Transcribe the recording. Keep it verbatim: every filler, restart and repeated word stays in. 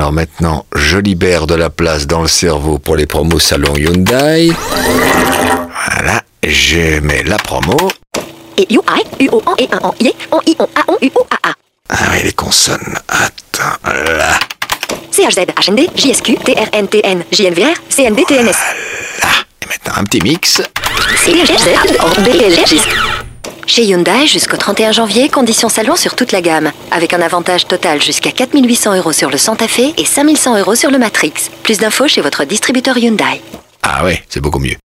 Alors maintenant, je libère de la place dans le cerveau pour les promos salon Hyundai. Voilà, je mets la promo. Et U I, U O N et un en I, en I, en A, en U, O A A. Ah oui, les consonnes. Attends, là. C H Z, H N D, J S Q, T R N T N, J N V R, C N D T N S. Voilà. Et maintenant, un petit mix. C H Z, O B L G. Chez Hyundai, jusqu'au trente et un janvier, conditions salon sur toute la gamme. Avec un avantage total jusqu'à quatre mille huit cents euros sur le Santa Fe et cinq mille cent euros sur le Matrix. Plus d'infos chez votre distributeur Hyundai. Ah ouais, c'est beaucoup mieux.